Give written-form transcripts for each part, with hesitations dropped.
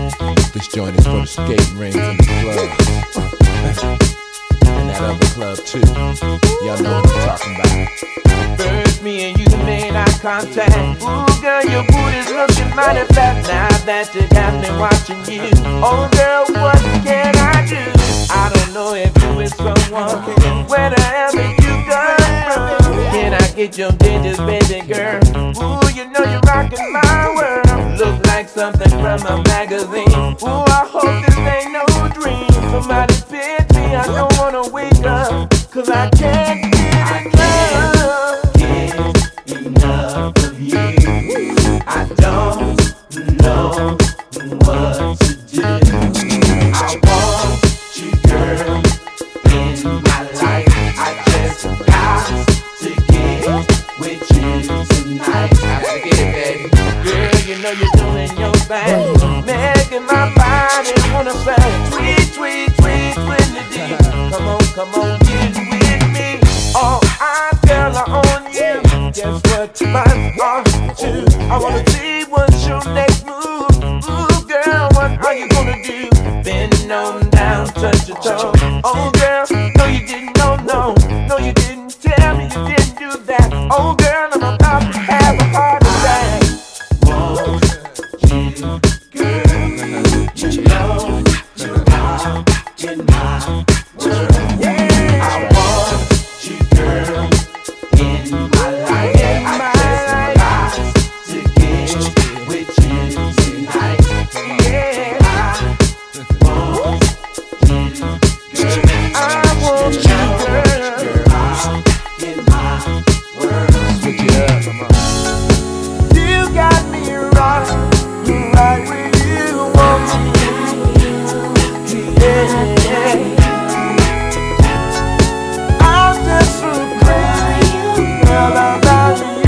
This joint is for the skating rings in the club. And that other club too. Y'all know what I'm talking about. First me and you made eye contact. Ooh girl, your booty's looking mighty fat. Now that you got me watching you. Oh girl, what can I do? I don't know if you with someone. Where the hell did you come from? Can I get your digits, baby girl? Ooh, you know you're rocking my world. Look like something from a magazine. Ooh, I hope this ain't no dream. Somebody pick me, I don't wanna wake up, 'cause I can't get enough of you. I don't know what to do. I want you, girl, in my life. I just got to get with you tonight. I gotta get it, baby. Girl, you know you're doing your thing, making my body wanna bang. Sweet, sweet, sweet, Trinity. Come on, get with me. All eyes, girl, are on you. Guess what? Mine are too. I wanna see what's your next move. Ooh, girl, what are you gonna do? Bend on down, touch your toe. Oh, girl, no, you didn't. No, you didn't tell me you didn't do that. Oh, girl, I'm about to have a heart attack. Want you, girl, you know you're out in my world. I want you, girl, in my life. I just got to get with you tonight. Yeah, I want you, girl. I want you, girl, out in my world. Switch it up, come on. You got me right where you want me. Yeah. I'm just so crazy, girl, about you.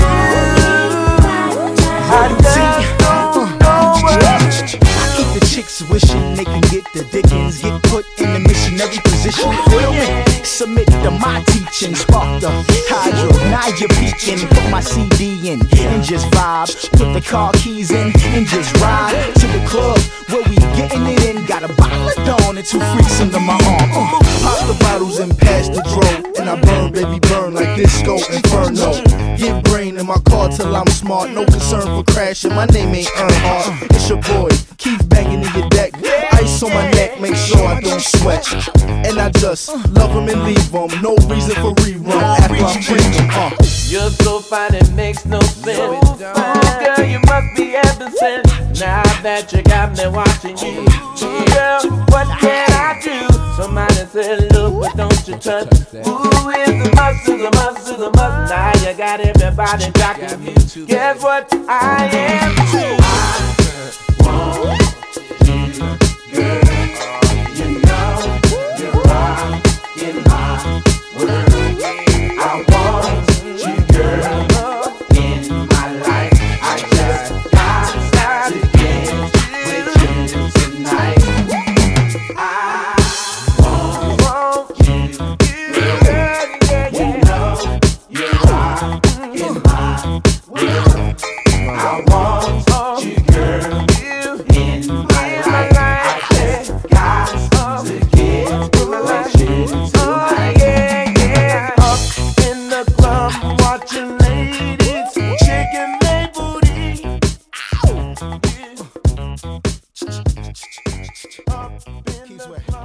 I just don't know what. I keep the chicks wishing they can get the dickens, get put in the missionary position. Feel me? Submit to my teaching, spark the hydro. Now you're peeking. Put my CD in and just vibe. Put the car keys in and just ride to the club where we getting it in. Got a bottle of Dawn and two freaks under my arm. Pop the bottles and pass the dro, and I burn, baby, burn like disco inferno. Get brain in my car till I'm smart. No concern for crashing. My name ain't Earnhardt. It's your boy, keep banging in your deck. Ice on my neck, make sure I don't sweat. And I just love him and leave him. No reason for rerun after I'm preaching. You're so fine, it makes no sense. Ooh, girl, you must be absent. Now that you got me watching you, girl, what can I do? Somebody said, look, but don't you touch. Ooh, it's a must, it's a must, it's a must. Now you got everybody jocking you. Guess what? I am too. I want you, girl. You know you're rocking my world. I want you, girl, in my life. I just got to get with you tonight. I want you, girl. You know you're rocking my world. I want you, girl, in my life. I just got to get with you tonight. Yeah. Up in the club, watching ladies shaking their booty. Up in the club.